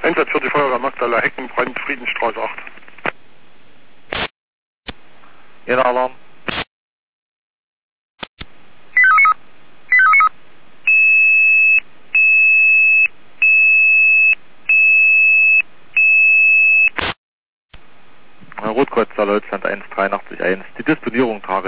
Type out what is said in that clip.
Einsatz für die Feuerwehr Magdala Heckenbrand, Friedenstraße 8. Jeder Alarm. Rotkreuz Deutschland 183.1. Die Disponierung Tage